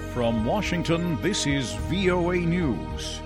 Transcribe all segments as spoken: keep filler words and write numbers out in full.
From Washington, this is V O A News.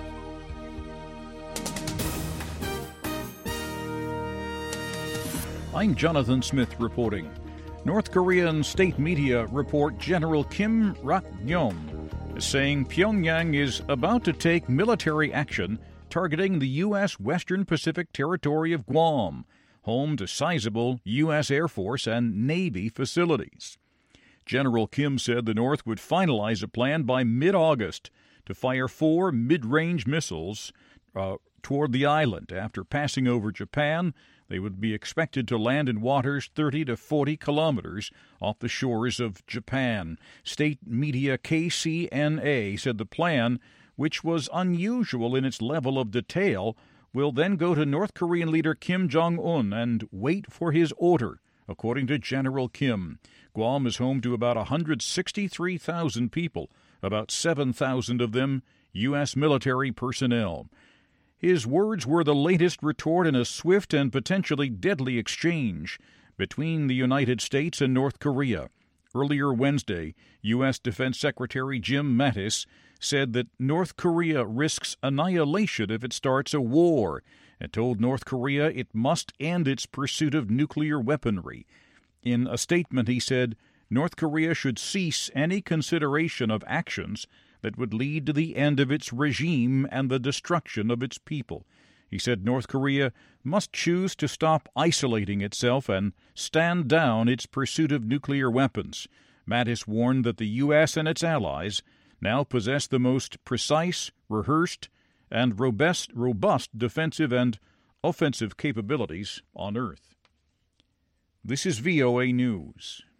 I'm Jonathan Smith reporting. North Korean state media report General Kim Rak-yeom is saying Pyongyang is about to take military action targeting the U S Western Pacific territory of Guam, home to sizable U S Air Force and Navy facilities. General Kim said the North would finalize a plan by mid-August to fire four mid-range missiles uh, toward the island. After passing over Japan, they would be expected to land in waters thirty to forty kilometers off the shores of Japan. State media K C N A said the plan, which was unusual in its level of detail, will then go to North Korean leader Kim Jong-un and wait for his order, according to General Kim. Guam is home to about one hundred sixty-three thousand people, about seven thousand of them U S military personnel. His words were the latest retort in a swift and potentially deadly exchange between the United States and North Korea. Earlier Wednesday, U S Defense Secretary Jim Mattis said that North Korea risks annihilation if it starts a war, and told North Korea it must end its pursuit of nuclear weaponry. In a statement, he said, North Korea should cease any consideration of actions that would lead to the end of its regime and the destruction of its people. He said North Korea must choose to stop isolating itself and stand down its pursuit of nuclear weapons. Mattis warned that the U S and its allies now possess the most precise, rehearsed, and robust, robust defensive and offensive capabilities on Earth. This is V O A News.